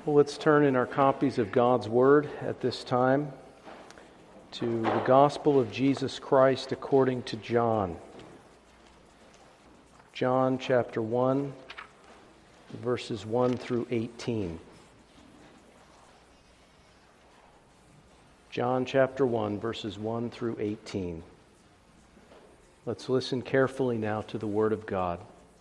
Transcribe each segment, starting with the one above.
Well, let's turn in our copies of God's Word at this time to the Gospel of Jesus Christ according to John. John chapter 1, verses 1 through 18. John chapter 1, verses 1 through 18. Let's listen carefully now to the Word of God.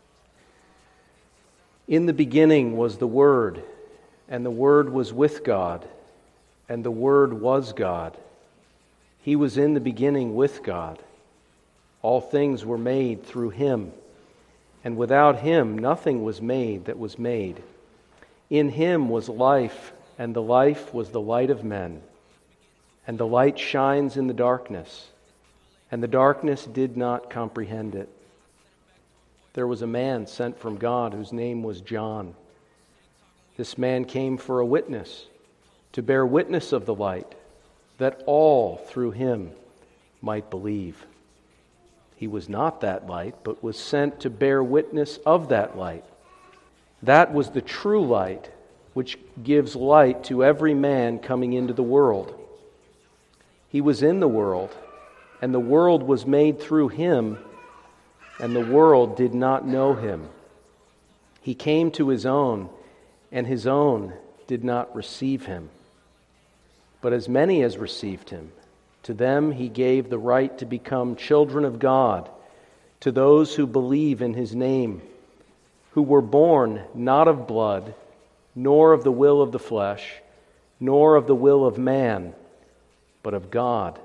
In the beginning was the Word, and the Word was with God, and the Word was God. He was in the beginning with God. All things were made through Him, and without Him nothing was made that was made. In Him was life, and the life was the light of men. And the light shines in the darkness, and the darkness did not comprehend it. There was a man sent from God whose name was John. This man came for a witness, to bear witness of the light, that all through him might believe. He was not that light, but was sent to bear witness of that light. That was the true light, which gives light to every man coming into the world. He was in the world, and the world was made through him, and the world did not know him. He came to his own, and his own did not receive him. But as many as received him, to them he gave the right to become children of God, to those who believe in his name, who were born not of blood, nor of the will of the flesh, nor of the will of man, but of God.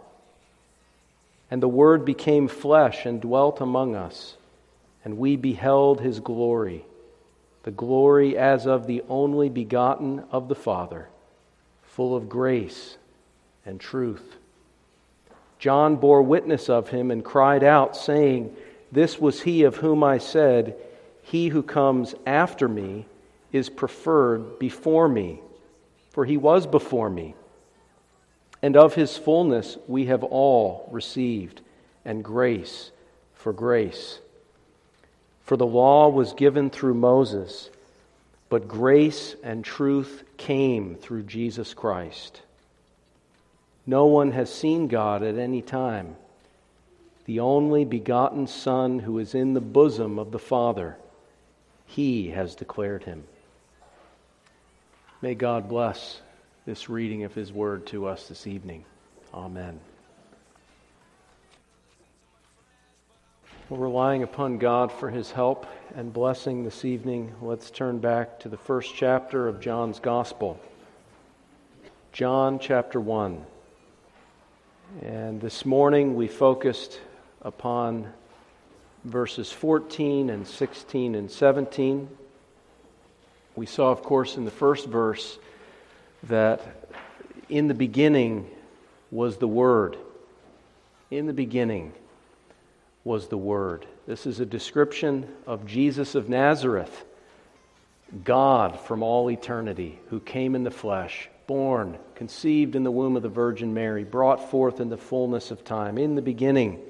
And the Word became flesh and dwelt among us, and we beheld his glory, the glory as of the only begotten of the Father, full of grace and truth. John bore witness of him and cried out, saying, "This was he of whom I said, 'He who comes after me is preferred before me, for he was before me.' And of his fullness we have all received, and grace for grace. For the law was given through Moses, but grace and truth came through Jesus Christ. No one has seen God at any time. The only begotten Son who is in the bosom of the Father, He has declared him." May God bless this reading of His Word to us this evening. Amen. We're relying upon God for His help and blessing this evening. Let's turn back to the first chapter of John's Gospel. John chapter 1. And this morning we focused upon verses 14 and 16 and 17. We saw, of course, in the first verse that in the beginning was the Word. In the beginning was the Word. This is a description of Jesus of Nazareth, God from all eternity, who came in the flesh, born, conceived in the womb of the Virgin Mary, brought forth in the fullness of time. In the beginning,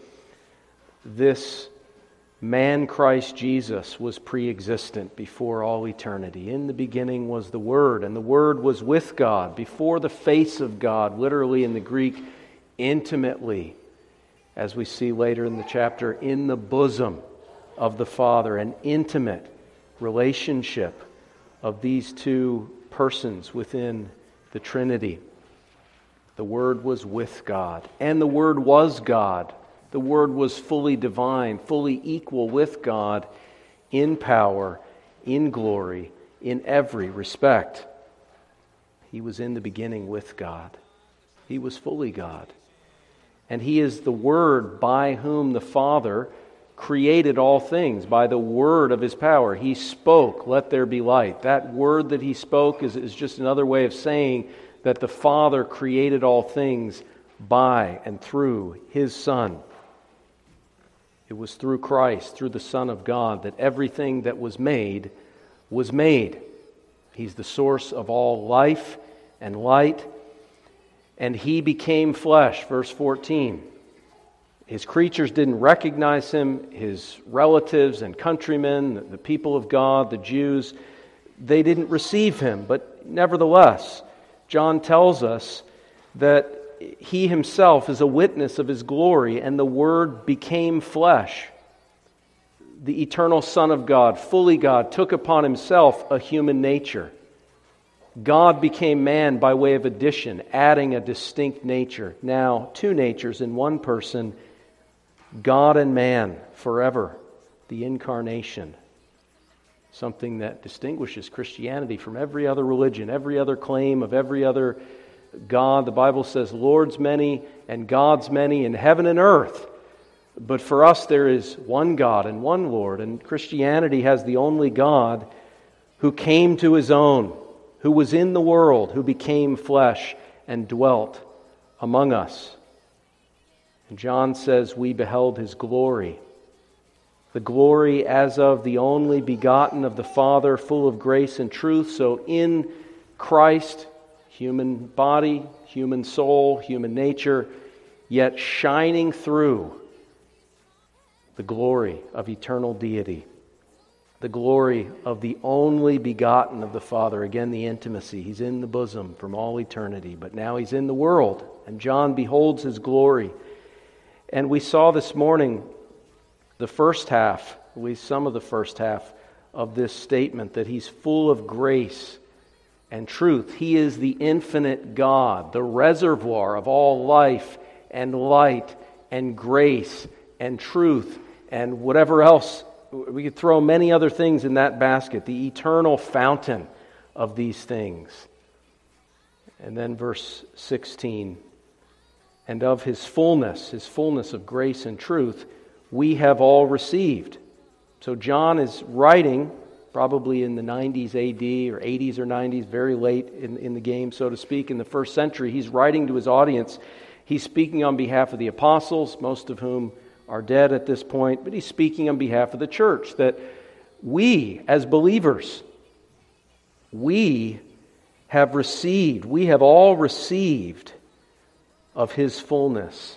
this man Christ Jesus was pre-existent before all eternity. In the beginning was the Word, and the Word was with God, before the face of God, literally in the Greek, intimately, as we see later in the chapter, in the bosom of the Father, an intimate relationship of these two persons within the Trinity. The Word was with God, and the Word was God. The Word was fully divine, fully equal with God in power, in glory, in every respect. He was in the beginning with God. He was fully God. And He is the Word by whom the Father created all things, by the word of His power. He spoke, "Let there be light." That word that He spoke is just another way of saying that the Father created all things by and through His Son. It was through Christ, through the Son of God, that everything that was made was made. He's the source of all life and light. And He became flesh, verse 14. His creatures didn't recognize Him. His relatives and countrymen, the people of God, the Jews, they didn't receive Him. But nevertheless, John tells us that he himself is a witness of his glory, and the Word became flesh. The eternal Son of God, fully God, took upon himself a human nature. God became man by way of addition, adding a distinct nature. Now, two natures in one person, God and man forever. The incarnation. Something that distinguishes Christianity from every other religion, every other claim of every other God. The Bible says, Lord's many and God's many in heaven and earth. But for us there is one God and one Lord. And Christianity has the only God who came to His own, who was in the world, who became flesh and dwelt among us. And John says we beheld His glory. The glory as of the only begotten of the Father, full of grace and truth. So in Christ, human body, human soul, human nature, yet shining through the glory of eternal deity. The glory of the only begotten of the Father. Again, the intimacy. He's in the bosom from all eternity, but now He's in the world, and John beholds His glory. And we saw this morning the first half, at least some of the first half of this statement, that He's full of grace and truth. He is the infinite God, the reservoir of all life and light and grace and truth and whatever else. We could throw many other things in that basket, the eternal fountain of these things. And then verse 16, and of His fullness of grace and truth, we have all received. So John is writing probably in the 90s AD or 80s or 90s, very late in the game, so to speak, in the first century. He's writing to his audience. He's speaking on behalf of the apostles, most of whom are dead at this point, but he's speaking on behalf of the church, that we as believers, we have all received of His fullness.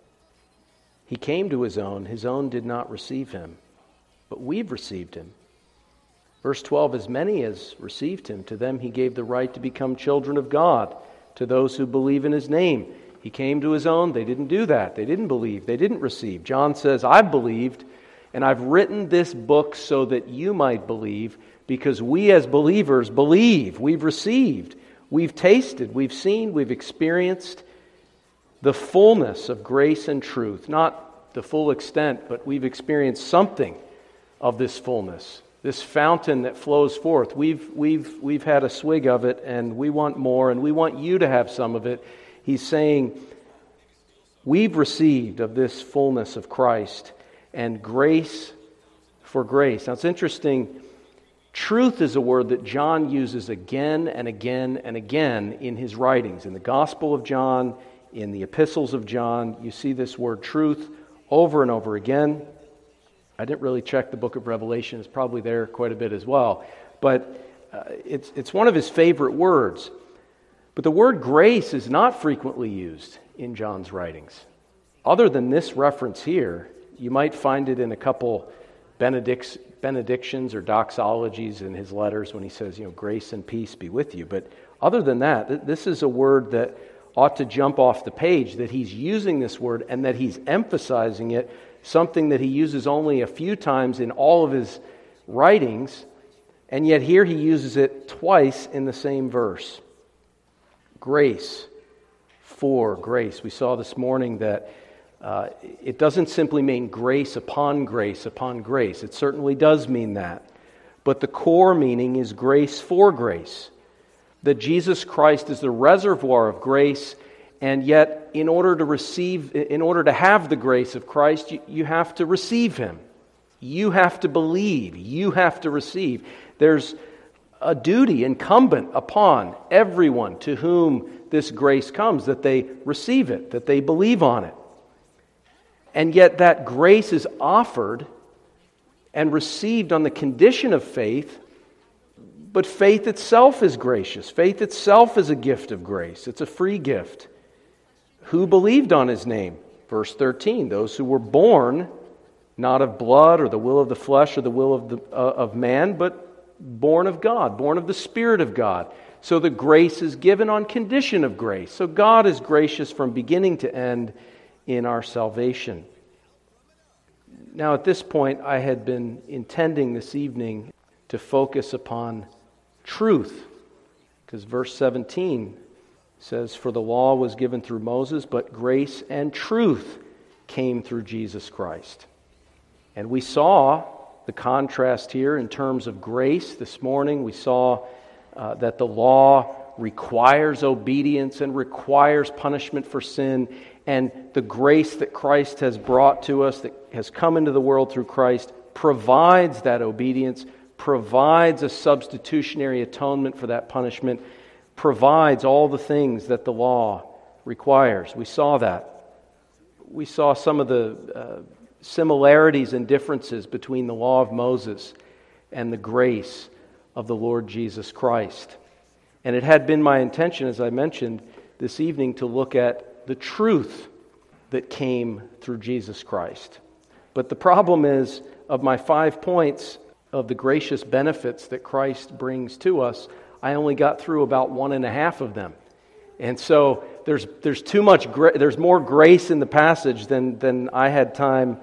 He came to His own did not receive Him, but we've received Him. Verse 12, as many as received Him, to them He gave the right to become children of God, to those who believe in His name. He came to His own, they didn't do that, they didn't believe, they didn't receive. John says, I've believed, and I've written this book so that you might believe, because we as believers believe, we've received, we've tasted, we've seen, we've experienced the fullness of grace and truth. Not the full extent, but we've experienced something of this fullness. This fountain that flows forth. We've had a swig of it, and we want more, and we want you to have some of it. He's saying, we've received of this fullness of Christ, and grace for grace. Now it's interesting, truth is a word that John uses again and again and again in his writings. In the Gospel of John, in the epistles of John, you see this word truth over and over again. I didn't really check the book of Revelation. It's probably there quite a bit as well. But it's one of his favorite words. But the word grace is not frequently used in John's writings. Other than this reference here, you might find it in a couple benedictions or doxologies in his letters when he says, grace and peace be with you. But other than that, this is a word that ought to jump off the page, that he's using this word and that he's emphasizing it, something that he uses only a few times in all of his writings, and yet here he uses it twice in the same verse. Grace for grace. We saw this morning that it doesn't simply mean grace upon grace upon grace. It certainly does mean that. But the core meaning is grace for grace. That Jesus Christ is the reservoir of grace, and yet in order to have the grace of Christ, you have to receive Him. You have to believe. You have to receive. There's a duty incumbent upon everyone to whom this grace comes, that they receive it, that they believe on it. And yet that grace is offered and received on the condition of faith, but faith itself is gracious. Faith itself is a gift of grace. It's a free gift. Who believed on His name? Verse 13, those who were born not of blood or the will of the flesh or the will of man, but born of God, born of the Spirit of God. So the grace is given on condition of grace. So God is gracious from beginning to end in our salvation. Now at this point, I had been intending this evening to focus upon truth, because verse 17 says, "For the law was given through Moses, but grace and truth came through Jesus Christ." And we saw the contrast here in terms of grace. This morning we saw that the law requires obedience and requires punishment for sin, and the grace that Christ has brought to us, that has come into the world through Christ, provides that obedience, provides a substitutionary atonement for that punishment, provides all the things that the law requires. We saw that. We saw some of the similarities and differences between the law of Moses and the grace of the Lord Jesus Christ. And it had been my intention, as I mentioned this evening, to look at the truth that came through Jesus Christ. But the problem is, of my 5 points of the gracious benefits that Christ brings to us, I only got through about 1.5 of them. And so there's too much. There's more grace in the passage than I had time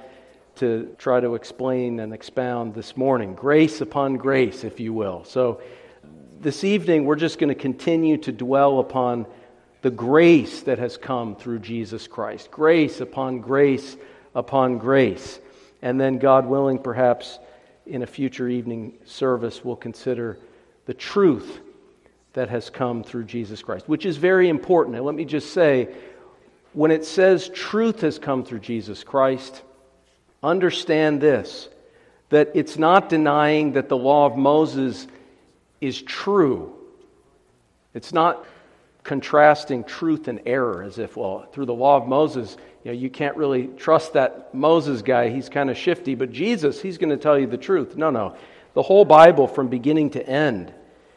to try to explain and expound this morning. Grace upon grace, if you will. So this evening we're just going to continue to dwell upon the grace that has come through Jesus Christ. Grace upon grace upon grace. And then, God willing, perhaps in a future evening service, we'll consider the truth that has come through Jesus Christ, which is very important. And let me just say, when it says truth has come through Jesus Christ, understand this, that it's not denying that the law of Moses is true. It's not contrasting truth and error as if, well, through the law of Moses, you can't really trust that Moses guy. He's kind of shifty, but Jesus, he's going to tell you the truth. No. The whole Bible from beginning to end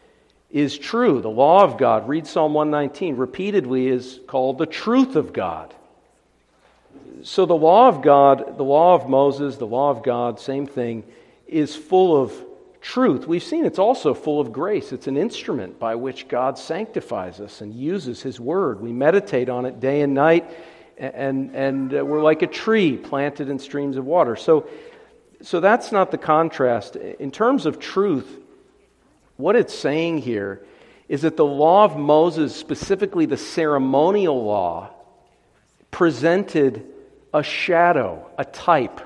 is true. The law of God, read Psalm 119, repeatedly is called the truth of God. So the law of God, the law of Moses, the law of God, same thing, is full of truth. We've seen it's also full of grace. It's an instrument by which God sanctifies us and uses His Word. We meditate on it day and night, and we're like a tree planted in streams of water. So that's not the contrast. In terms of truth, what it's saying here is that the law of Moses, specifically the ceremonial law, presented a shadow, a type,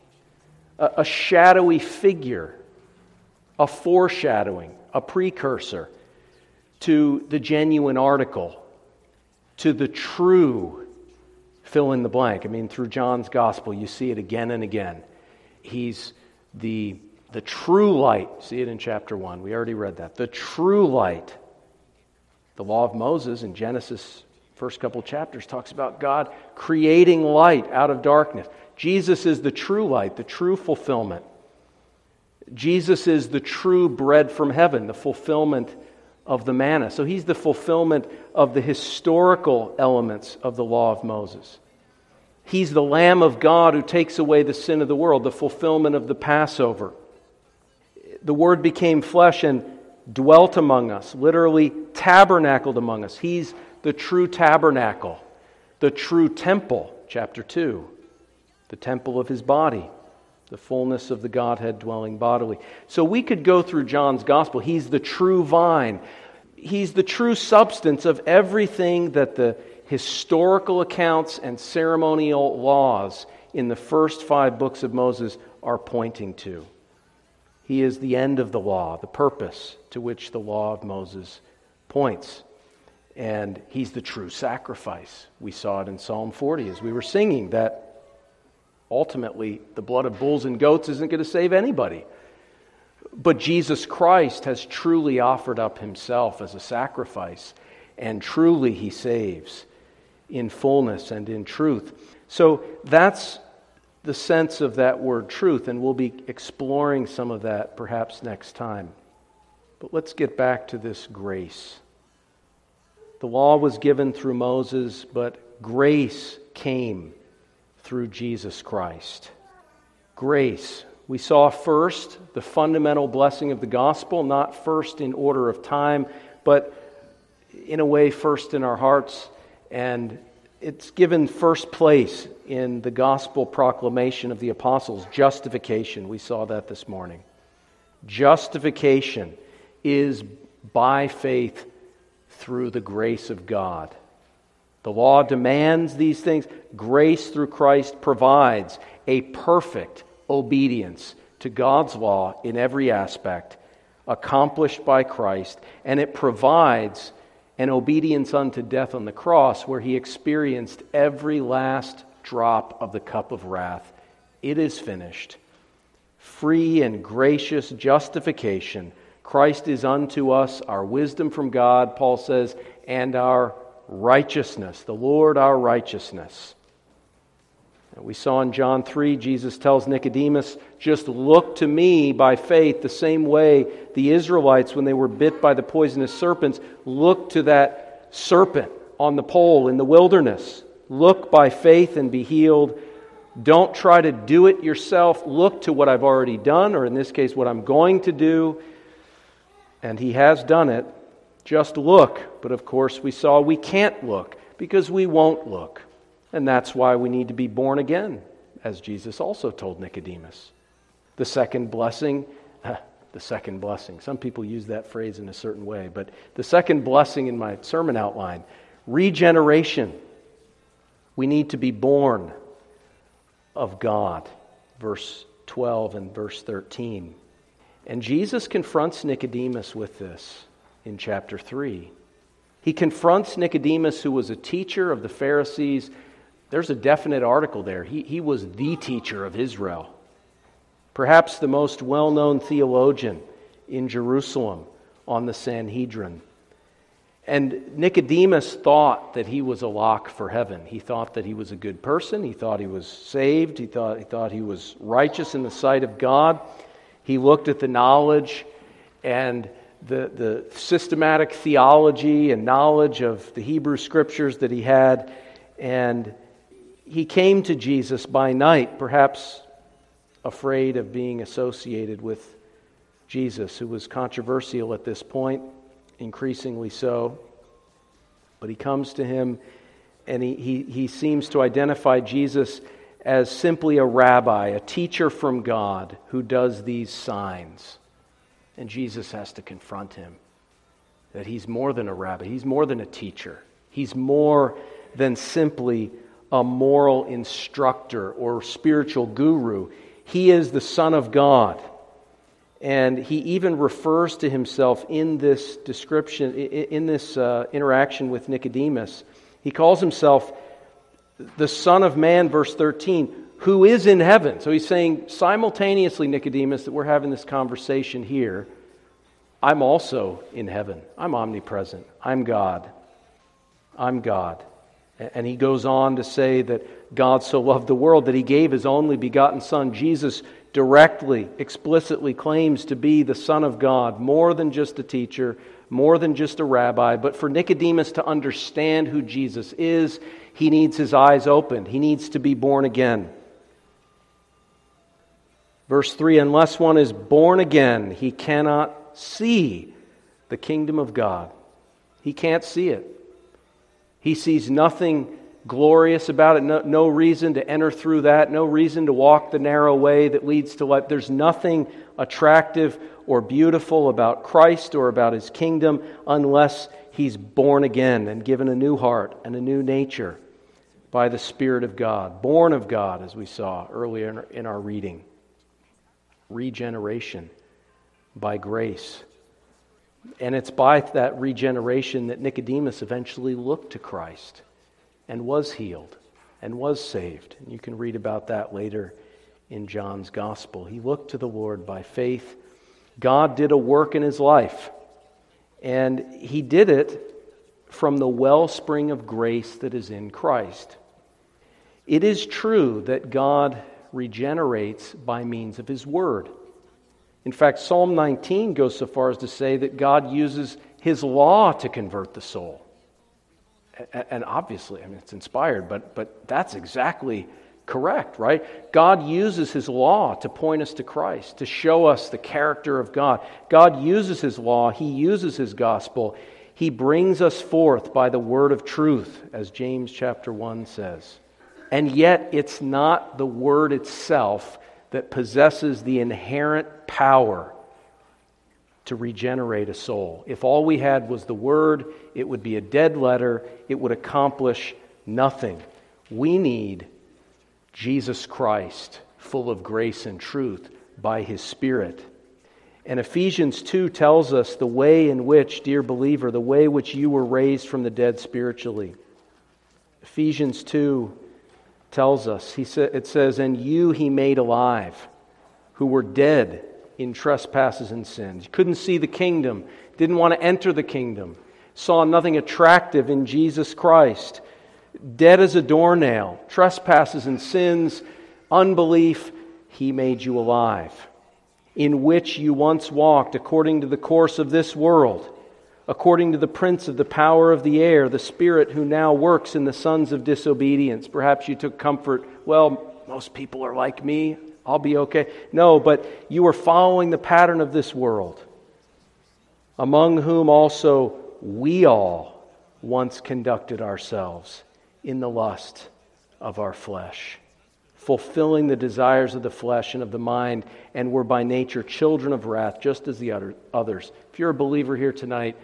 a shadowy figure, a foreshadowing, a precursor to the genuine article, to the true fill in the blank. I mean, through John's gospel, you see it again and again. He's the true light. See it in chapter 1. We already read that. The true light. The law of Moses in Genesis, first couple chapters, talks about God creating light out of darkness. Jesus is the true light, the true fulfillment. Jesus is the true bread from heaven, the fulfillment of the manna. So He's the fulfillment of the historical elements of the law of Moses. He's the Lamb of God who takes away the sin of the world, the fulfillment of the Passover. The Word became flesh and dwelt among us, literally tabernacled among us. He's the true tabernacle, the true temple, chapter 2, the temple of His body, the fullness of the Godhead dwelling bodily. So we could go through John's gospel. He's the true vine. He's the true substance of everything that the historical accounts and ceremonial laws in the first 5 books of Moses are pointing to. He is the end of the law, the purpose to which the law of Moses points. And He's the true sacrifice. We saw it in Psalm 40 as we were singing, that ultimately the blood of bulls and goats isn't going to save anybody. But Jesus Christ has truly offered up Himself as a sacrifice, and truly He saves in fullness and in truth. So that's the sense of that word truth, and we'll be exploring some of that perhaps next time. But let's get back to this grace. The law was given through Moses, but grace came through Jesus Christ. Grace. We saw first the fundamental blessing of the gospel, not first in order of time, but in a way, first in our hearts, and it's given first place in the gospel proclamation of the apostles, justification. We saw that this morning. Justification is by faith through the grace of God. The law demands these things. Grace through Christ provides a perfect obedience to God's law in every aspect, accomplished by Christ, and it provides an obedience unto death on the cross where He experienced every last drop of the cup of wrath. It is finished. Free and gracious justification. Christ is unto us our wisdom from God, Paul says, and our righteousness. The Lord our righteousness. We saw in John 3, Jesus tells Nicodemus, just look to me by faith the same way the Israelites, when they were bit by the poisonous serpents, looked to that serpent on the pole in the wilderness. Look by faith and be healed. Don't try to do it yourself. Look to what I've already done, or in this case, what I'm going to do. And He has done it. Just look. But of course, we saw we can't look because we won't look. And that's why we need to be born again, as Jesus also told Nicodemus. The second blessing. Some people use that phrase in a certain way. But the second blessing in my sermon outline, regeneration. We need to be born of God. Verse 12 and verse 13. And Jesus confronts Nicodemus with this in chapter 3. He confronts Nicodemus, who was a teacher of the Pharisees. There's a definite article there. He was the teacher of Israel. Perhaps the most well-known theologian in Jerusalem on the Sanhedrin. And Nicodemus thought that he was a lock for heaven. He thought that he was a good person. He thought he was saved. He thought he was righteous in the sight of God. He looked at the knowledge and the systematic theology and knowledge of the Hebrew Scriptures that he had, and he came to Jesus by night, perhaps afraid of being associated with Jesus, who was controversial at this point, increasingly so. But he comes to him, and he seems to identify Jesus as simply a rabbi, a teacher from God who does these signs. And Jesus has to confront him that he's more than a rabbi, he's more than a teacher. He's more than simply a moral instructor or spiritual guru. He is the Son of God. And he even refers to himself in this description, in this interaction with Nicodemus. He calls himself the Son of Man, verse 13, who is in heaven. So he's saying simultaneously, Nicodemus, that we're having this conversation here. I'm also in heaven. I'm omnipresent. I'm God. I'm God. And he goes on to say that God so loved the world that He gave His only begotten Son. Jesus directly, explicitly claims to be the Son of God, more than just a teacher, more than just a rabbi. But for Nicodemus to understand who Jesus is, he needs his eyes opened. He needs to be born again. Verse 3, unless one is born again, he cannot see the kingdom of God. He can't see it. He sees nothing glorious about it, no reason to enter through that, no reason to walk the narrow way that leads to life. There's nothing attractive or beautiful about Christ or about His kingdom unless he's born again and given a new heart and a new nature by the Spirit of God. Born of God, as we saw earlier in our reading. Regeneration by grace. And it's by that regeneration that Nicodemus eventually looked to Christ and was healed and was saved. And you can read about that later in John's Gospel. He looked to the Lord by faith. God did a work in his life, and He did it from the wellspring of grace that is in Christ. It is true that God regenerates by means of His Word. In fact, Psalm 19 goes so far as to say that God uses His law to convert the soul. And obviously, it's inspired, but that's exactly correct, right? God uses His law to point us to Christ, to show us the character of God. God uses His law. He uses His gospel. He brings us forth by the word of truth, as James chapter 1 says. And yet it's not the word itself that possesses the inherent power to regenerate a soul. If all we had was the word, it would be a dead letter. It would accomplish nothing. We need Jesus Christ, full of grace and truth, by His Spirit. And Ephesians 2 tells us the way in which, dear believer, the way in which you were raised from the dead spiritually. Ephesians 2 tells us, it says, "And you He made alive, who were dead in trespasses and sins." You couldn't see the kingdom, didn't want to enter the kingdom, saw nothing attractive in Jesus Christ. Dead as a doornail, trespasses and sins, unbelief, He made you alive. In which you once walked according to the course of this world, according to the prince of the power of the air, the spirit who now works in the sons of disobedience. Perhaps you took comfort, well, most people are like me, I'll be okay. No, but you were following the pattern of this world, among whom also we all once conducted ourselves in the lust of our flesh, fulfilling the desires of the flesh and of the mind, and were by nature children of wrath, just as the others. If you're a believer here tonight,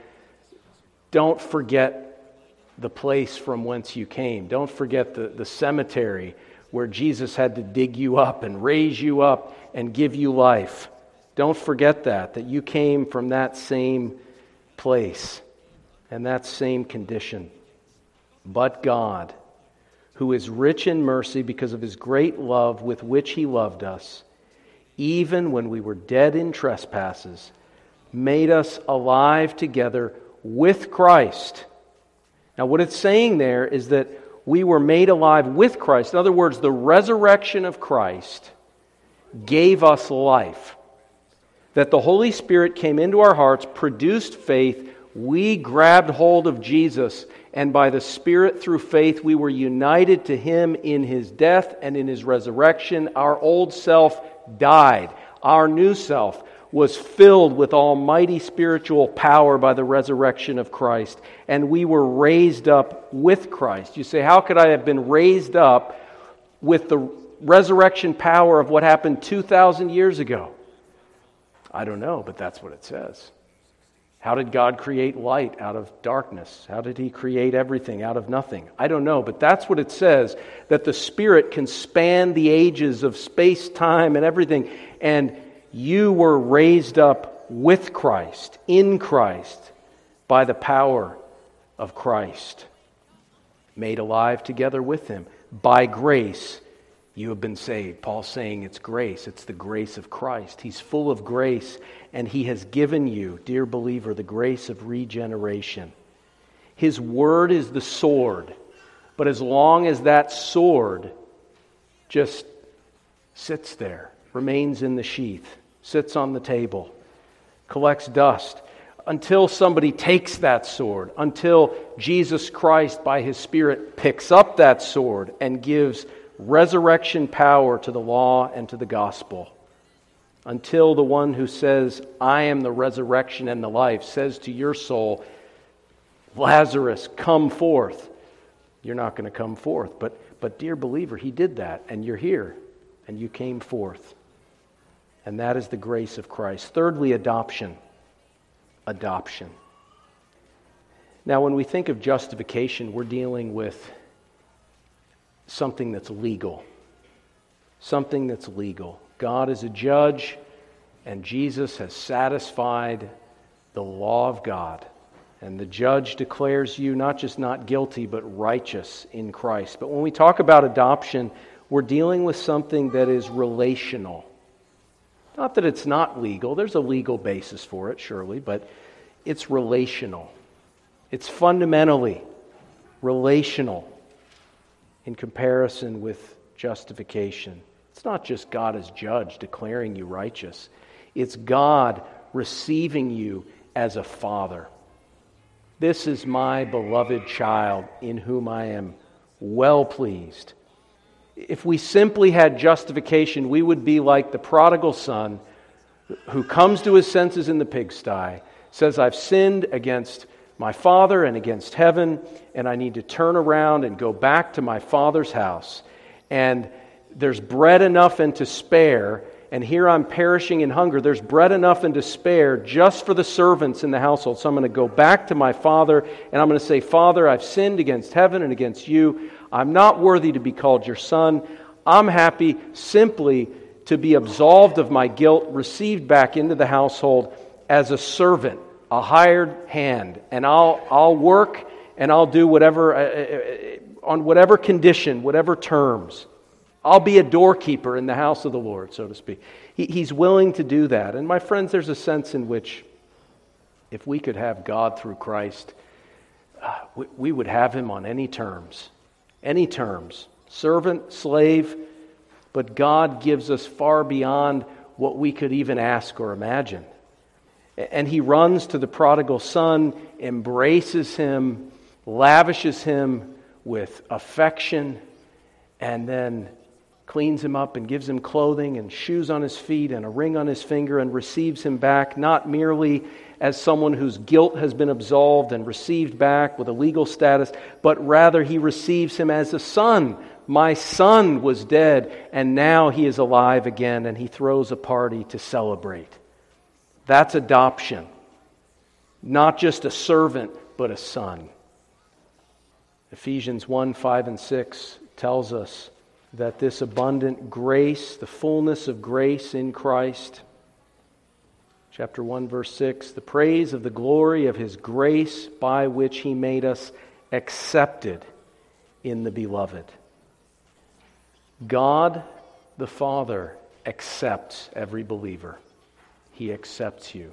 don't forget the place from whence you came. Don't forget the cemetery where Jesus had to dig you up and raise you up and give you life. Don't forget that you came from that same place and that same condition. But God, who is rich in mercy because of His great love with which He loved us, even when we were dead in trespasses, made us alive together with Christ. Now what it's saying there is that we were made alive with Christ. In other words, the resurrection of Christ gave us life. That the Holy Spirit came into our hearts, produced faith, we grabbed hold of Jesus, and by the Spirit through faith we were united to Him in His death and in His resurrection. Our old self died. Our new self was filled with almighty spiritual power by the resurrection of Christ, and we were raised up with Christ. You say, how could I have been raised up with the resurrection power of what happened 2,000 years ago? I don't know, but that's what it says. How did God create light out of darkness? How did He create everything out of nothing? I don't know, but that's what it says, that the Spirit can span the ages of space, time, and everything. And you were raised up with Christ, in Christ, by the power of Christ. Made alive together with Him. By grace, you have been saved. Paul's saying it's grace. It's the grace of Christ. He's full of grace, and He has given you, dear believer, the grace of regeneration. His word is the sword. But as long as that sword just sits there, remains in the sheath, sits on the table, collects dust, until somebody takes that sword, until Jesus Christ by His Spirit picks up that sword and gives resurrection power to the law and to the gospel, until the one who says, I am the resurrection and the life, says to your soul, Lazarus, come forth. You're not going to come forth. But dear believer, He did that, and you're here, and you came forth. And that is the grace of Christ. Thirdly, adoption. Adoption. Now, when we think of justification, we're dealing with something that's legal. Something that's legal. God is a judge, and Jesus has satisfied the law of God. And the judge declares you not just not guilty, but righteous in Christ. But when we talk about adoption, we're dealing with something that is relational. Not that it's not legal. There's a legal basis for it, surely, but it's relational. It's fundamentally relational in comparison with justification. It's not just God as judge declaring you righteous. It's God receiving you as a father. This is my beloved child in whom I am well pleased. If we simply had justification, we would be like the prodigal son who comes to his senses in the pigsty, says, I've sinned against my Father and against heaven, and I need to turn around and go back to my Father's house. And there's bread enough and to spare, and here I'm perishing in hunger. There's bread enough and to spare just for the servants in the household. So I'm going to go back to my Father, and I'm going to say, Father, I've sinned against heaven and against you. I'm not worthy to be called your son. I'm happy simply to be absolved of my guilt, received back into the household as a servant, a hired hand. And I'll work and I'll do whatever, on whatever condition, whatever terms. I'll be a doorkeeper in the house of the Lord, so to speak. He's willing to do that. And my friends, there's a sense in which if we could have God through Christ, we would have Him on any terms. Any terms. Servant, slave, but God gives us far beyond what we could even ask or imagine. And He runs to the prodigal son, embraces him, lavishes him with affection, and then cleans him up and gives him clothing and shoes on his feet and a ring on his finger, and receives him back not merely as someone whose guilt has been absolved and received back with a legal status, but rather He receives him as a son. My son was dead, and now he is alive again, and He throws a party to celebrate. That's adoption. Not just a servant, but a son. Ephesians 1, 5, and 6 tells us that this abundant grace, the fullness of grace in Christ, chapter 1, verse 6, the praise of the glory of His grace by which He made us accepted in the Beloved. God the Father accepts every believer. He accepts you.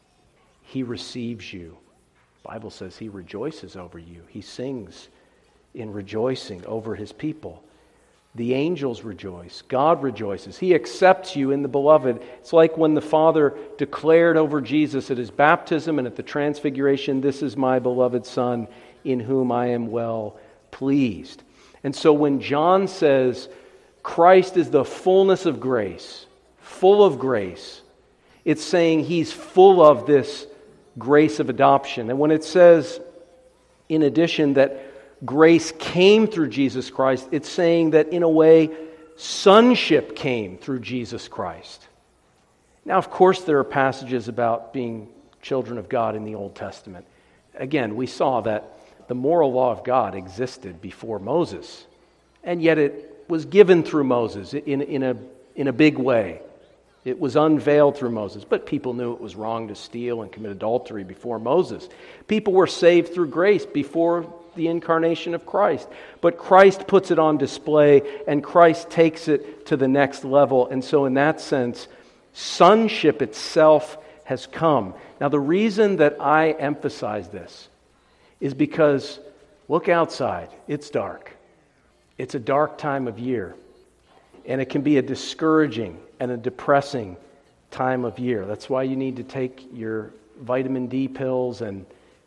He receives you. The Bible says He rejoices over you. He sings in rejoicing over His people. The angels rejoice. God rejoices. He accepts you in the Beloved. It's like when the Father declared over Jesus at His baptism and at the Transfiguration, "This is my beloved Son, in whom I am well pleased." And so when John says Christ is the fullness of grace, full of grace, it's saying He's full of this grace of adoption. And when it says, in addition, that grace came through Jesus Christ, it's saying that in a way, sonship came through Jesus Christ. Now, of course, there are passages about being children of God in the Old Testament. Again, we saw that the moral law of God existed before Moses, and yet it was given through Moses in a big way. It was unveiled through Moses, but people knew it was wrong to steal and commit adultery before Moses. People were saved through grace before the incarnation of Christ. But Christ puts it on display, and Christ takes it to the next level. And so in that sense, sonship itself has come. Now the reason that I emphasize this is because look outside. It's dark. It's a dark time of year. And it can be a discouraging and a depressing time of year. That's why you need to take your vitamin D pills and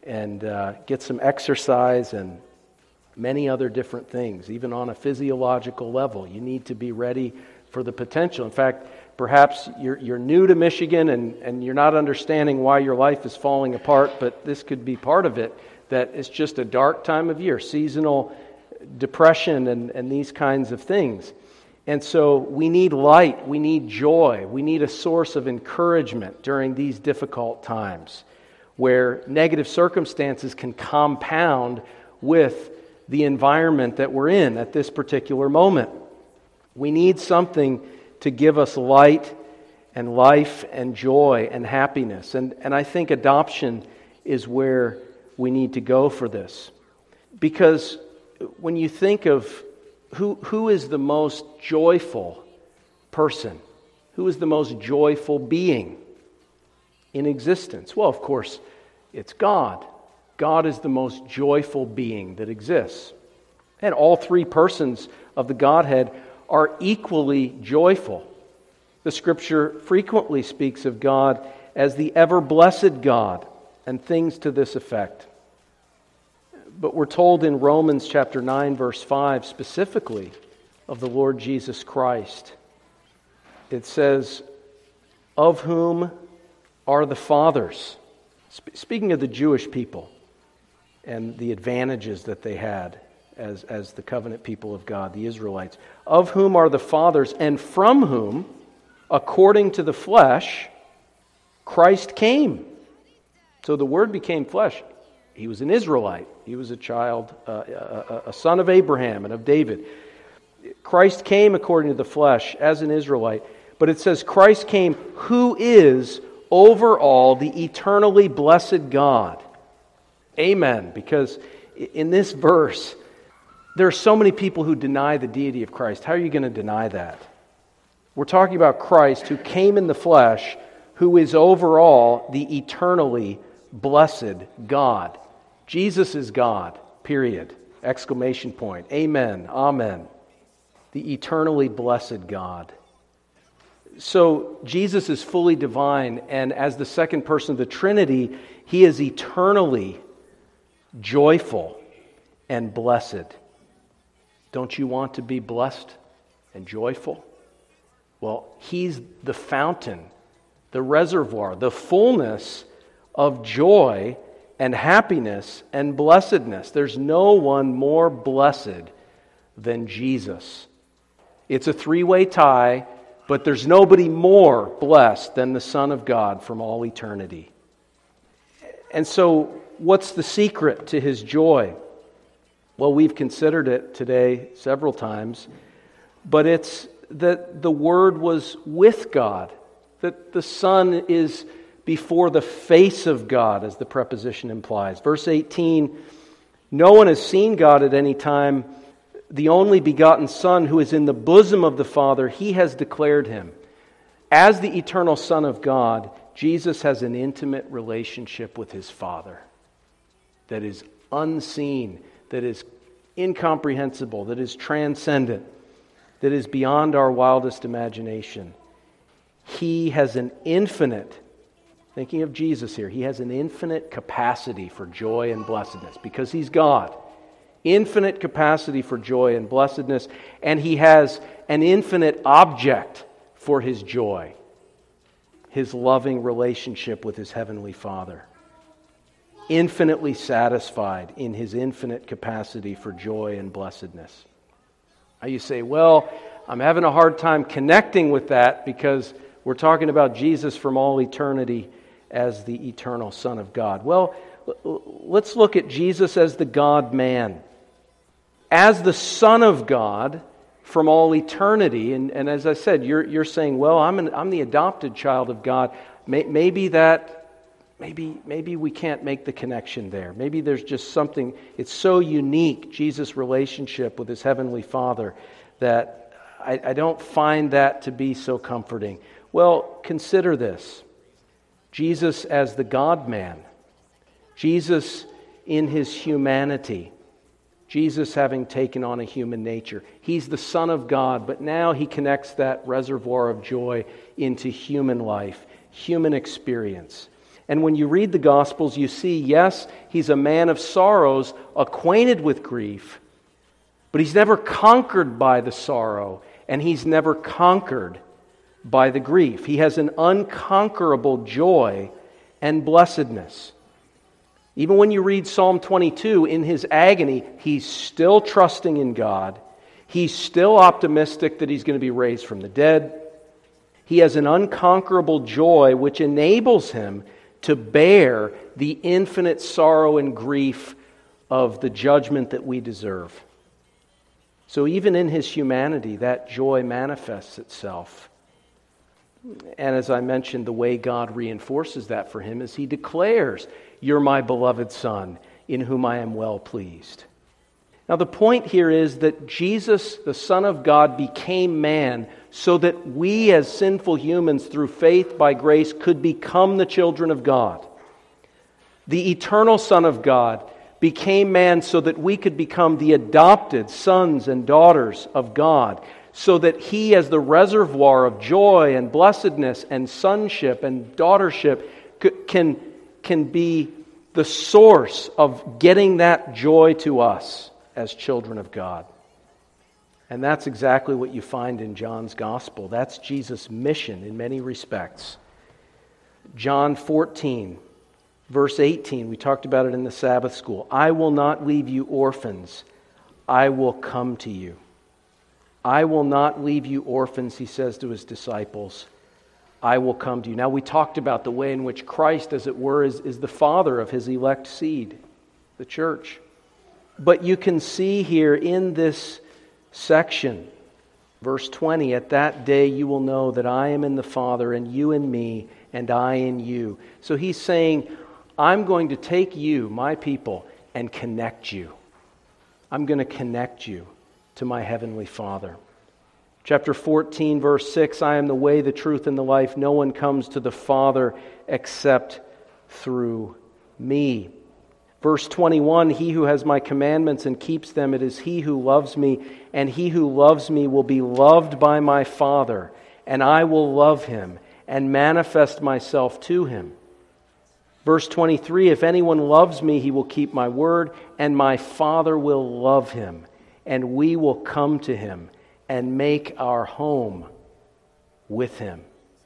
get some exercise and many other different things. Even on a physiological level, you need to be ready for the potential. In fact, perhaps you're new to Michigan and you're not understanding why your life is falling apart, but this could be part of it, that it's just a dark time of year, seasonal depression and these kinds of things. And so we need light, we need joy, we need a source of encouragement during these difficult times where negative circumstances can compound with the environment that we're in at this particular moment. We need something to give us light and life and joy and happiness. And I think adoption is where we need to go for this. Because when you think of who is the most joyful person, who is the most joyful being in existence? Well, of course, it's God. God is the most joyful being that exists. And all three persons of the Godhead are equally joyful. The Scripture frequently speaks of God as the ever-blessed God and things to this effect. But we're told in Romans chapter 9, verse 5, specifically of the Lord Jesus Christ. It says, "Of whom are the fathers?" Speaking of the Jewish people. and the advantages that they had as the covenant people of God, the Israelites, of whom are the fathers, and from whom, according to the flesh, Christ came. So the Word became flesh. He was an Israelite. He was a child, a son of Abraham and of David. Christ came according to the flesh as an Israelite. But it says Christ came who is over all the eternally blessed God. Amen. Because in this verse, there are so many people who deny the deity of Christ. How are you going to deny that? We're talking about Christ who came in the flesh, who is over all the eternally blessed God. Jesus is God, period. Exclamation point. Amen. Amen. The eternally blessed God. So Jesus is fully divine, and as the second person of the Trinity, He is eternally joyful and blessed. Don't you want to be blessed and joyful? Well, He's the fountain, the reservoir, the fullness of joy and happiness and blessedness. There's no one more blessed than Jesus. It's a three-way tie, but there's nobody more blessed than the Son of God from all eternity. And so, what's the secret to His joy? Well, we've considered it today several times, but it's that the Word was with God, that the Son is before the face of God, as the preposition implies. Verse 18, no one has seen God at any time. The only begotten Son who is in the bosom of the Father, He has declared Him. As the eternal Son of God, Jesus has an intimate relationship with His Father that is unseen, that is incomprehensible, that is transcendent, that is beyond our wildest imagination. He has an infinite, thinking of Jesus here, He has an infinite capacity for joy and blessedness because He's God. Infinite capacity for joy and blessedness, and He has an infinite object for His joy, His loving relationship with His Heavenly Father. Infinitely satisfied in His infinite capacity for joy and blessedness. Now you say, well, I'm having a hard time connecting with that because we're talking about Jesus from all eternity as the eternal Son of God. Well, let's look at Jesus as the God-man. As the Son of God from all eternity, and as I said, you're saying, well, I'm the adopted child of God. Maybe we can't make the connection there. Maybe there's just something, it's so unique, Jesus' relationship with His Heavenly Father, that I don't find that to be so comforting. Well, consider this. Jesus as the God-man. Jesus in His humanity. Jesus having taken on a human nature. He's the Son of God, but now He connects that reservoir of joy into human life, human experience. And when you read the Gospels, you see, yes, He's a man of sorrows, acquainted with grief, but He's never conquered by the sorrow, and He's never conquered by the grief. He has an unconquerable joy and blessedness. Even when you read Psalm 22, in His agony, He's still trusting in God. He's still optimistic that He's going to be raised from the dead. He has an unconquerable joy which enables Him to bear the infinite sorrow and grief of the judgment that we deserve. So even in His humanity, that joy manifests itself. And as I mentioned, the way God reinforces that for Him is He declares, "You're my beloved Son, in whom I am well pleased." Now the point here is that Jesus, the Son of God, became man so that we as sinful humans, through faith by grace, could become the children of God. The eternal Son of God became man so that we could become the adopted sons and daughters of God, so that He, as the reservoir of joy and blessedness and sonship and daughtership, can be the source of getting that joy to us as children of God. And that's exactly what you find in John's Gospel. That's Jesus' mission in many respects. John 14, Verse 18, we talked about it in the Sabbath school. I will not leave you orphans. I will come to you. I will not leave you orphans, he says to his disciples. I will come to you. Now we talked about the way in which Christ, as it were, is the father of his elect seed, the church. But you can see here in this section, verse 20, at that day you will know that I am in the Father, and you in me, and I in you. So he's saying, I'm going to take you, my people, and connect you. I'm going to connect you to my heavenly Father. Chapter 14, verse 6, I am the way, the truth, and the life. No one comes to the Father except through me. Verse 21, he who has my commandments and keeps them, it is he who loves me, and he who loves me will be loved by my Father, and I will love him and manifest myself to him. Verse 23, if anyone loves me, he will keep my word, and my Father will love him, and we will come to him and make our home with him.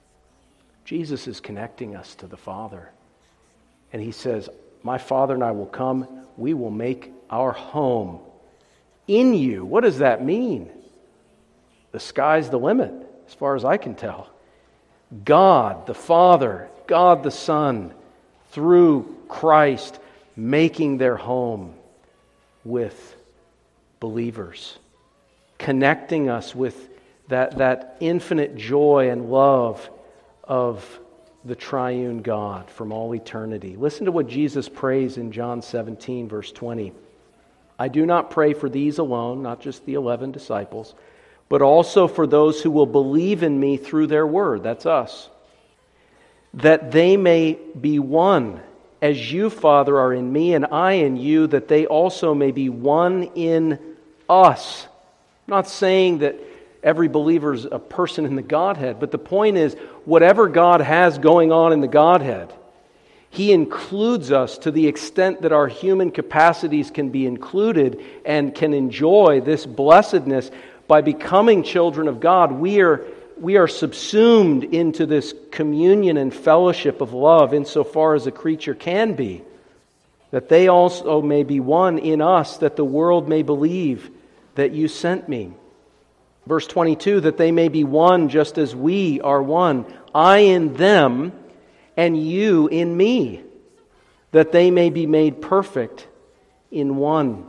Jesus is connecting us to the Father. And he says, my Father and I will come, we will make our home in you. What does that mean? The sky's the limit, as far as I can tell. God the Father, God the Son, through Christ, making their home with believers, connecting us with that infinite joy and love of the triune God from all eternity. Listen to what Jesus prays in John 17, verse 20. I do not pray for these alone, not just the 11 disciples, but also for those who will believe in me through their word. That's us. That they may be one, as you, Father, are in me and I in you, that they also may be one in us. I'm not saying that every believer is a person in the Godhead, but the point is, whatever God has going on in the Godhead, He includes us to the extent that our human capacities can be included and can enjoy this blessedness by becoming children of God. We are subsumed into this communion and fellowship of love insofar as a creature can be, that they also may be one in us, that the world may believe that you sent me. Verse 22, that they may be one just as we are one, I in them and you in me, that they may be made perfect in one.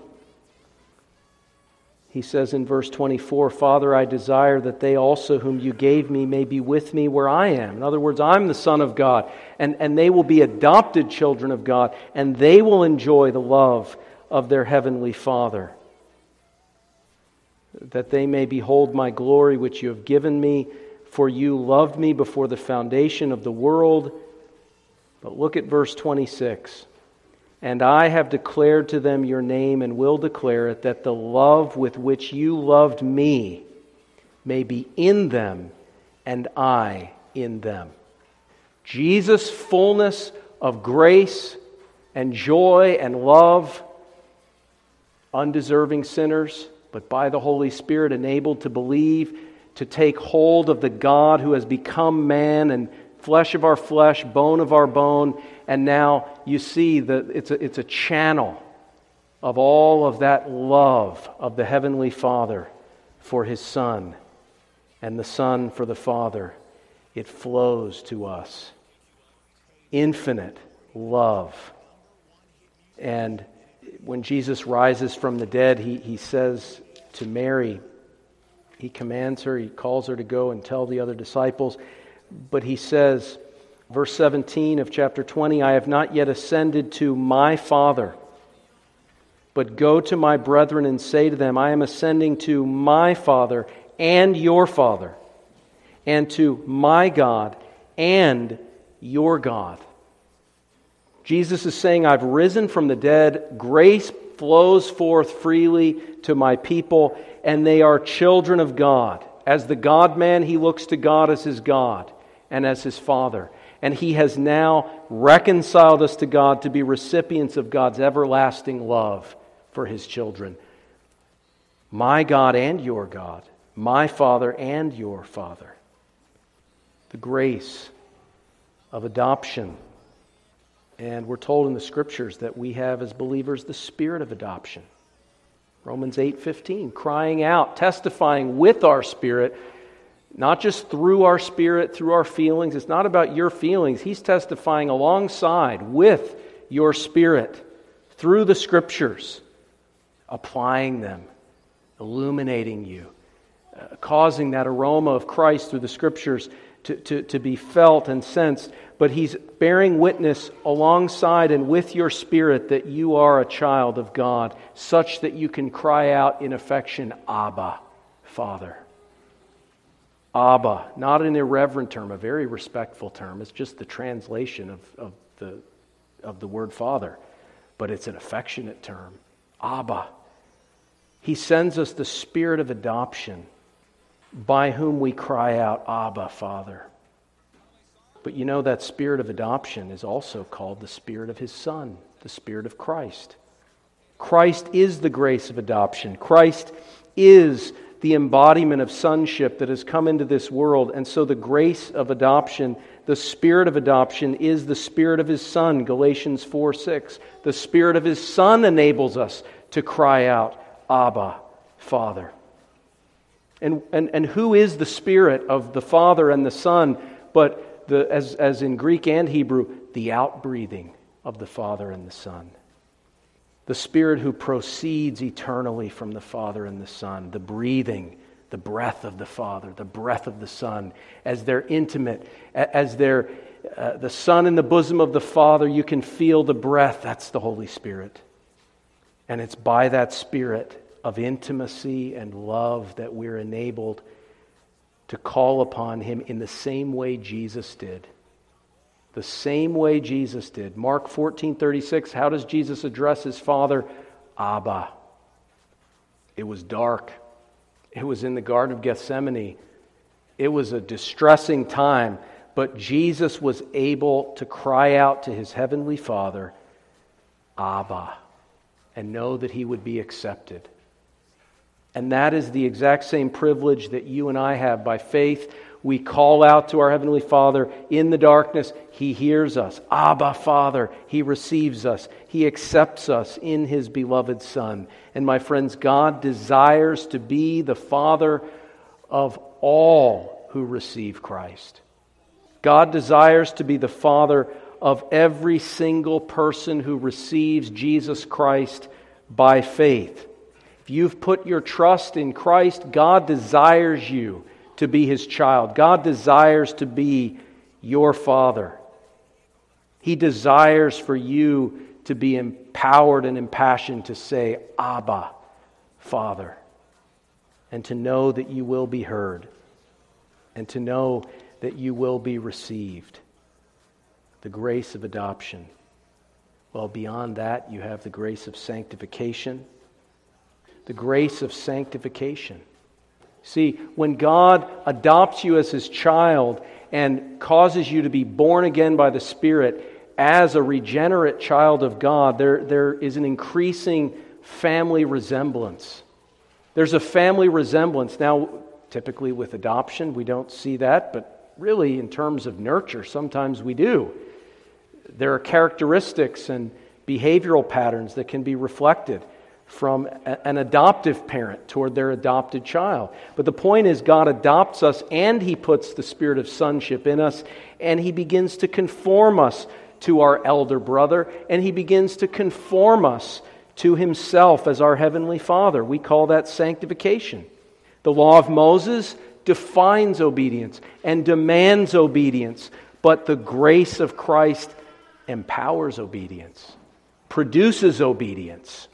He says in verse 24, Father, I desire that they also whom you gave me may be with me where I am. In other words, I'm the Son of God, and they will be adopted children of God, and they will enjoy the love of their heavenly Father. That they may behold my glory which you have given me, for you loved me before the foundation of the world. But look at verse 26. And I have declared to them your name and will declare it, that the love with which you loved me may be in them and I in them. Jesus' fullness of grace and joy and love, undeserving sinners, but by the Holy Spirit enabled to believe, to take hold of the God who has become man and flesh of our flesh, bone of our bone, and now you see that it's a channel of all of that love of the Heavenly Father for His Son, and the Son for the Father. It flows to us. Infinite love. And when Jesus rises from the dead, he says to Mary, He commands her, He calls her to go and tell the other disciples, but He says, verse 17 of chapter 20, I have not yet ascended to my Father, but go to my brethren and say to them, I am ascending to my Father and your Father, and to my God and your God. Jesus is saying, I've risen from the dead, grace flows forth freely to my people, and they are children of God. As the God-man, He looks to God as His God and as His Father. And He has now reconciled us to God to be recipients of God's everlasting love for His children. My God and your God, my Father and your Father. The grace of adoption. And we're told in the Scriptures that we have as believers the spirit of adoption. Romans 8:15, crying out, testifying with our spirit, not just through our spirit, through our feelings. It's not about your feelings. He's testifying alongside with your spirit through the Scriptures, applying them, illuminating you, causing that aroma of Christ through the Scriptures to be felt and sensed. But He's bearing witness alongside and with your spirit that you are a child of God, such that you can cry out in affection, Abba, Father. Abba, not an irreverent term, a very respectful term. It's just the translation of the word Father, but it's an affectionate term. Abba. He sends us the spirit of adoption, by whom we cry out, Abba, Father. But you know that spirit of adoption is also called the Spirit of His Son, the Spirit of Christ. Christ is the grace of adoption. Christ is the embodiment of sonship that has come into this world. And so the grace of adoption, the Spirit of adoption, is the Spirit of His Son, Galatians 4:6. The Spirit of His Son enables us to cry out, Abba, Father. And who is the Spirit of the Father and the Son, but as in Greek and Hebrew, the outbreathing of the Father and the Son. The Spirit who proceeds eternally from the Father and the Son. The breathing, the breath of the Father, the breath of the Son. As they're intimate, as they're the Son in the bosom of the Father, you can feel the breath. That's the Holy Spirit. And it's by that Spirit of intimacy and love that we're enabled to call upon Him in the same way Jesus did. The same way Jesus did. Mark 14:36, how does Jesus address His Father? Abba. It was dark. It was in the Garden of Gethsemane. It was a distressing time, but Jesus was able to cry out to His Heavenly Father, Abba, and know that He would be accepted. And that is the exact same privilege that you and I have by faith. We call out to our Heavenly Father in the darkness. He hears us. Abba, Father. He receives us. He accepts us in His beloved Son. And my friends, God desires to be the Father of all who receive Christ. God desires to be the Father of every single person who receives Jesus Christ by faith. If you've put your trust in Christ, God desires you to be His child. God desires to be your Father. He desires for you to be empowered and impassioned to say, Abba, Father, and to know that you will be heard, and to know that you will be received. The grace of adoption. Well, beyond that, you have the grace of sanctification. The grace of sanctification. See, when God adopts you as His child and causes you to be born again by the Spirit as a regenerate child of God, there is an increasing family resemblance. There's a family resemblance. Now, typically with adoption, we don't see that, but really in terms of nurture, sometimes we do. There are characteristics and behavioral patterns that can be reflected from an adoptive parent toward their adopted child. But the point is, God adopts us and He puts the spirit of sonship in us, and He begins to conform us to our elder brother, and He begins to conform us to Himself as our Heavenly Father. We call that sanctification. The law of Moses defines obedience and demands obedience, but the grace of Christ empowers obedience, produces obedience.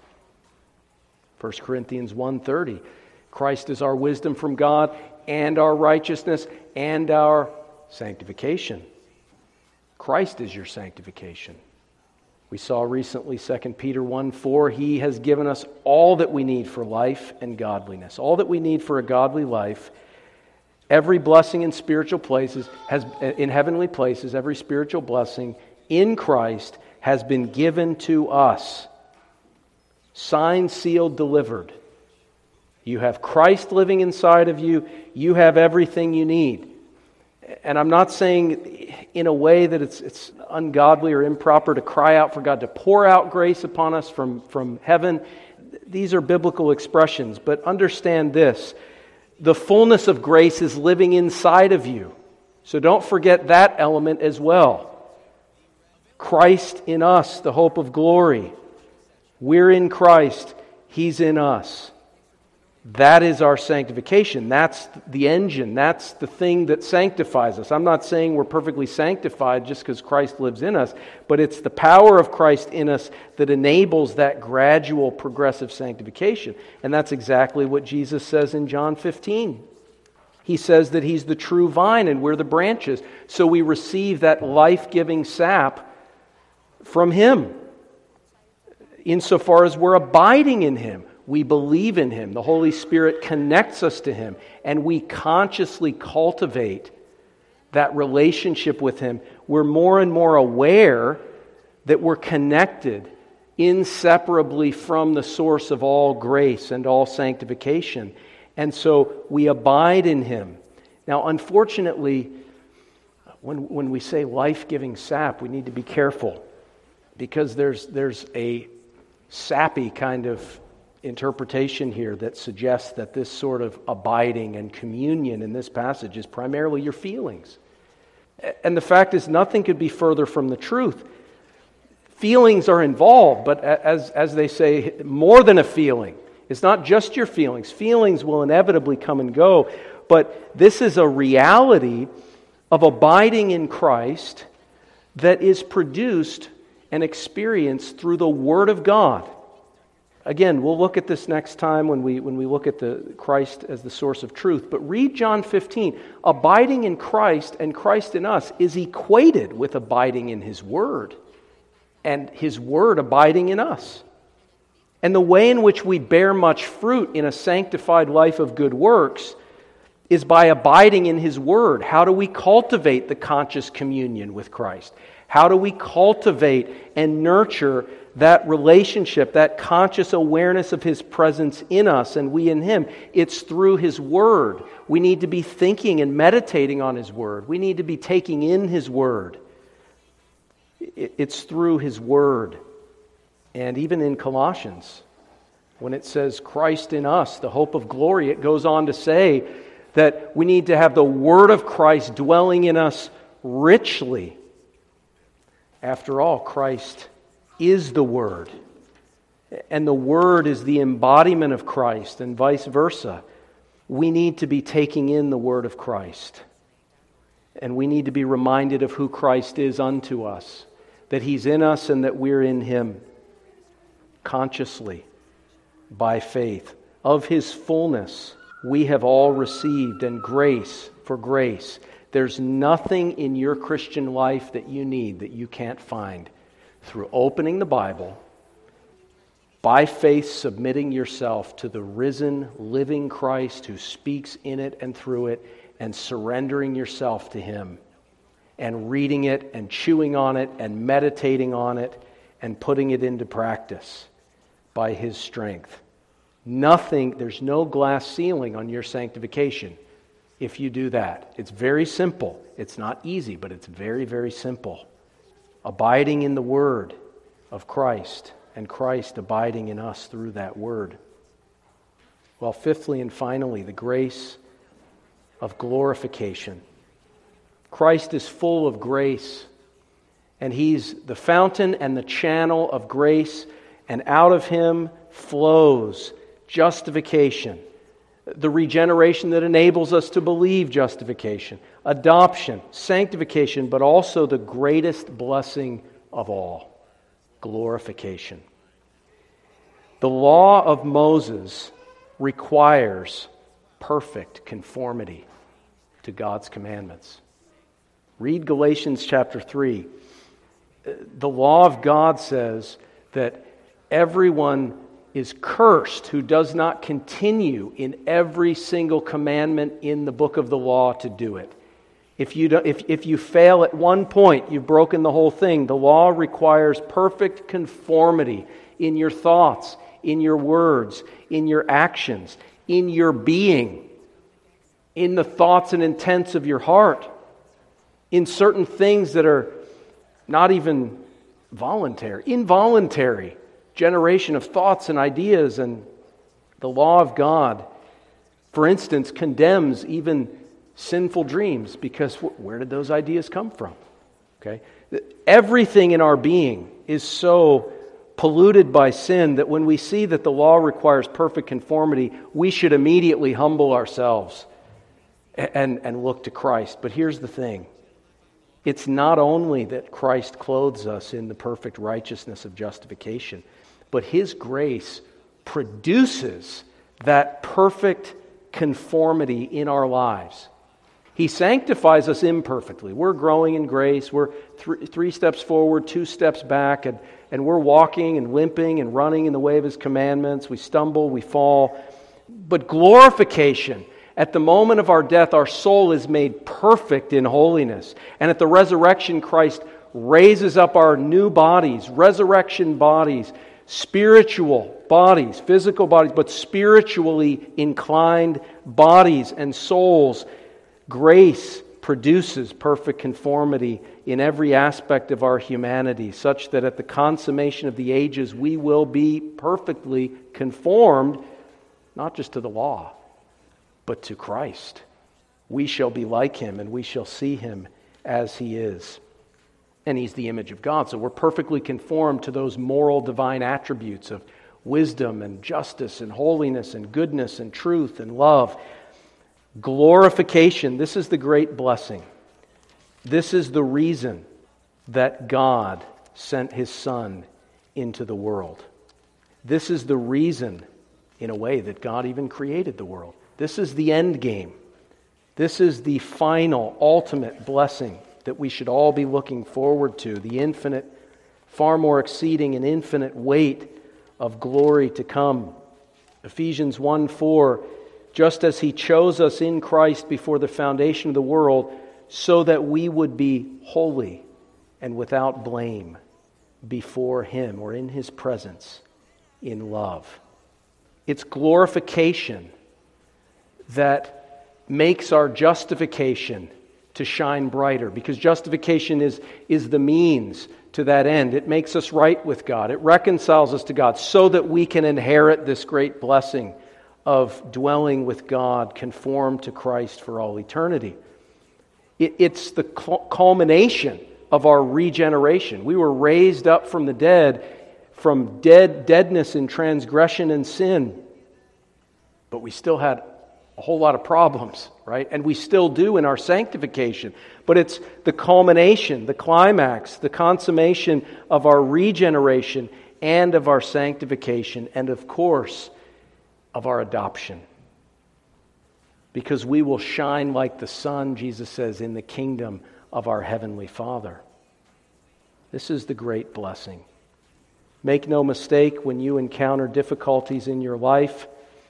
1 Corinthians 1:30, Christ is our wisdom from God and our righteousness and our sanctification. Christ is your sanctification. We saw recently 2 Peter 1:4, He has given us all that we need for life and godliness. All that we need for a godly life. Every blessing in spiritual places, in heavenly places, every spiritual blessing in Christ has been given to us. Signed, sealed, delivered. You have Christ living inside of you. You have everything you need. And I'm not saying in a way that it's ungodly or improper to cry out for God to pour out grace upon us from heaven. These are biblical expressions, but understand this. The fullness of grace is living inside of you. So don't forget that element as well. Christ in us, the hope of glory. We're in Christ. He's in us. That is our sanctification. That's the engine. That's the thing that sanctifies us. I'm not saying we're perfectly sanctified just because Christ lives in us, but it's the power of Christ in us that enables that gradual, progressive sanctification. And that's exactly what Jesus says in John 15. He says that He's the true vine and we're the branches. So we receive that life-giving sap from Him. Insofar as we're abiding in Him. We believe in Him. The Holy Spirit connects us to Him. And we consciously cultivate that relationship with Him. We're more and more aware that we're connected inseparably from the source of all grace and all sanctification. And so we abide in Him. Now, unfortunately, when we say life-giving sap, we need to be careful. Because there's a sappy kind of interpretation here that suggests that this sort of abiding and communion in this passage is primarily your feelings. And the fact is, nothing could be further from the truth. Feelings are involved, but as they say, more than a feeling. It's not just your feelings. Feelings will inevitably come and go, but this is a reality of abiding in Christ that is produced and experienced through the Word of God. Again, we'll look at this next time when we look at the Christ as the source of truth. But read John 15. Abiding in Christ and Christ in us is equated with abiding in His Word. And His Word abiding in us. And the way in which we bear much fruit in a sanctified life of good works is by abiding in His Word. How do we cultivate the conscious communion with Christ? How do we cultivate and nurture that relationship, that conscious awareness of His presence in us and we in Him? It's through His Word. We need to be thinking and meditating on His Word. We need to be taking in His Word. It's through His Word. And even in Colossians, when it says Christ in us, the hope of glory, it goes on to say that we need to have the Word of Christ dwelling in us richly. After all, Christ is the Word. And the Word is the embodiment of Christ, and vice versa. We need to be taking in the Word of Christ. And we need to be reminded of who Christ is unto us. That He's in us and that we're in Him. Consciously, by faith. Of His fullness we have all received, and grace for grace. There's nothing in your Christian life that you need that you can't find through opening the Bible, by faith submitting yourself to the risen, living Christ who speaks in it and through it, and surrendering yourself to Him, and reading it and chewing on it and meditating on it and putting it into practice by His strength. There's no glass ceiling on your sanctification. If you do that, it's very simple. It's not easy, but it's very, very simple. Abiding in the Word of Christ, and Christ abiding in us through that Word. Well, fifthly and finally, the grace of glorification. Christ is full of grace, and He's the fountain and the channel of grace, and out of Him flows justification. The regeneration that enables us to believe justification, adoption, sanctification, but also the greatest blessing of all, glorification. The law of Moses requires perfect conformity to God's commandments. Read Galatians chapter 3. The law of God says that everyone is cursed who does not continue in every single commandment in the book of the law to do it. If you fail at one point, you've broken the whole thing. The law requires perfect conformity in your thoughts, in your words, in your actions, in your being, in the thoughts and intents of your heart. in certain things that are not even involuntary generation of thoughts and ideas. And the law of God, for instance, condemns even sinful dreams, because where did those ideas come from? Okay? Everything in our being is so polluted by sin that when we see that the law requires perfect conformity, we should immediately humble ourselves and look to Christ. But here's the thing. It's not only that Christ clothes us in the perfect righteousness of justification, but His grace produces that perfect conformity in our lives. He sanctifies us imperfectly. We're growing in grace. We're three steps forward, 2 steps back, and we're walking and limping and running in the way of His commandments. We stumble, we fall. But glorification, at the moment of our death, our soul is made perfect in holiness. And at the resurrection, Christ raises up our new bodies, resurrection bodies, spiritual bodies, physical bodies, but spiritually inclined bodies and souls. Grace produces perfect conformity in every aspect of our humanity, such that at the consummation of the ages we will be perfectly conformed, not just to the law, but to Christ. We shall be like Him, and we shall see Him as He is. And He's the image of God, so we're perfectly conformed to those moral divine attributes of wisdom and justice and holiness and goodness and truth and love. Glorification, this is the great blessing. This is the reason that God sent His Son into the world. This is the reason, in a way, that God even created the world. This is the end game. This is the final, ultimate blessing that we should all be looking forward to. The infinite, far more exceeding and infinite weight of glory to come. Ephesians 1:4, just as He chose us in Christ before the foundation of the world, so that we would be holy and without blame before Him, or in His presence, in love. It's glorification that makes our justification to shine brighter, because justification is the means to that end. It makes us right with God. It reconciles us to God so that we can inherit this great blessing of dwelling with God, conformed to Christ for all eternity. It's the culmination of our regeneration. We were raised up from the dead, from deadness in transgression and sin. But we still had a whole lot of problems, right? And we still do in our sanctification. But it's the culmination, the climax, the consummation of our regeneration and of our sanctification, and of course, of our adoption. Because we will shine like the sun, Jesus says, in the kingdom of our heavenly Father. This is the great blessing. Make no mistake, when you encounter difficulties in your life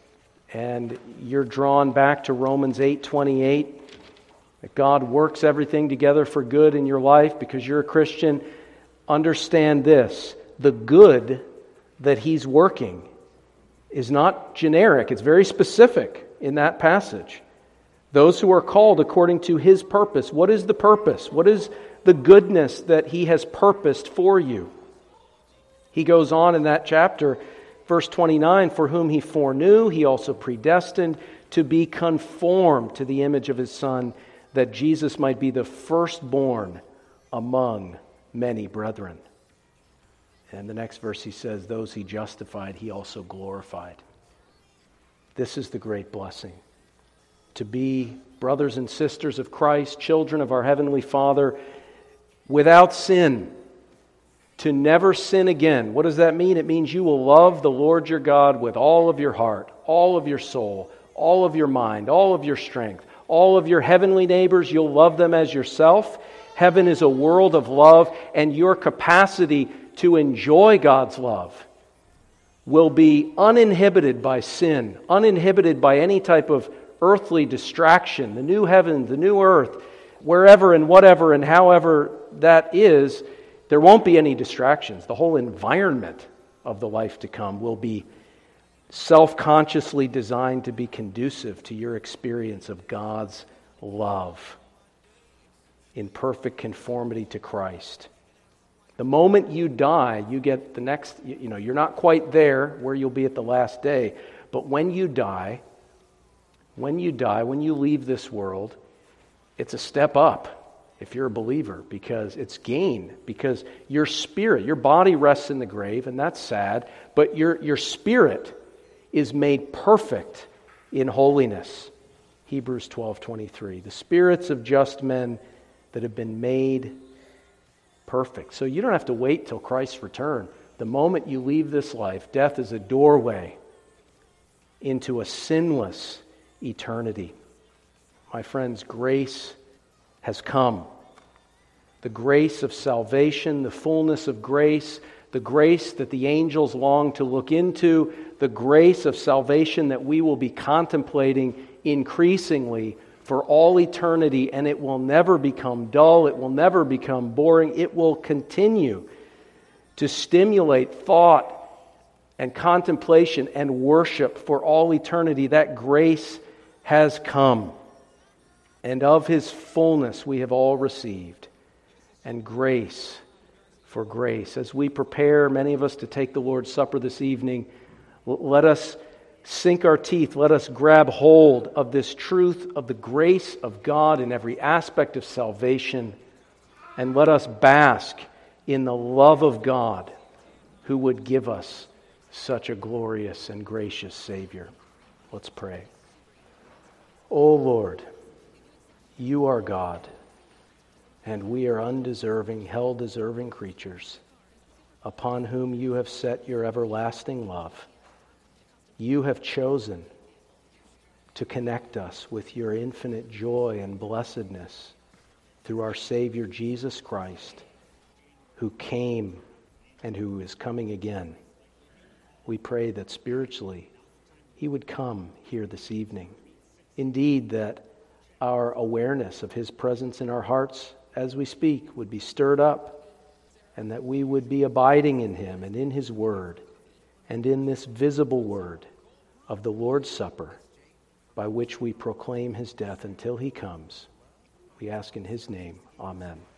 and you're drawn back to Romans 8:28, that God works everything together for good in your life because you're a Christian, understand this: the good that He's working is not generic, it's very specific in that passage. Those who are called according to His purpose. What is the purpose? What is the goodness that He has purposed for you? He goes on in that chapter, verse 29, for whom He foreknew, He also predestined to be conformed to the image of His Son, that Jesus might be the firstborn among many brethren. And the next verse he says, those He justified, He also glorified. This is the great blessing. To be brothers and sisters of Christ, children of our Heavenly Father, without sin. To never sin again. What does that mean? It means you will love the Lord your God with all of your heart, all of your soul, all of your mind, all of your strength. All of your heavenly neighbors, you'll love them as yourself. Heaven is a world of love, and your capacity to enjoy God's love will be uninhibited by sin, uninhibited by any type of earthly distraction. The new heaven, the new earth, wherever and whatever and however that is, there won't be any distractions. The whole environment of the life to come will be self-consciously designed to be conducive to your experience of God's love. in perfect conformity to Christ. The moment you die, you get the next, you're not quite there where you'll be at the last day, but when you die, when you leave this world, it's a step up if you're a believer, because it's gain, because your spirit, your body rests in the grave, and that's sad, but your spirit is made perfect in holiness. Hebrews 12:23. The spirits of just men that have been made perfect. So you don't have to wait till Christ's return. The moment you leave this life, death is a doorway into a sinless eternity. My friends, grace has come. The grace of salvation, the fullness of grace, the grace that the angels long to look into, the grace of salvation that we will be contemplating increasingly for all eternity, and it will never become dull, it will never become boring, it will continue to stimulate thought and contemplation and worship for all eternity. That grace has come, and of His fullness we have all received, and grace for grace. As we prepare, many of us, to take the Lord's Supper this evening, let us sink our teeth, let us grab hold of this truth of the grace of God in every aspect of salvation, and let us bask in the love of God who would give us such a glorious and gracious Savior. Let's pray. O Lord, You are God, and we are undeserving, hell-deserving creatures, upon whom You have set Your everlasting love. You have chosen to connect us with Your infinite joy and blessedness through our Savior Jesus Christ, who came and who is coming again. We pray that spiritually He would come here this evening. Indeed, that our awareness of His presence in our hearts as we speak would be stirred up, and that we would be abiding in Him and in His Word, and in this visible word of the Lord's Supper, by which we proclaim His death until He comes. We ask in His name. Amen.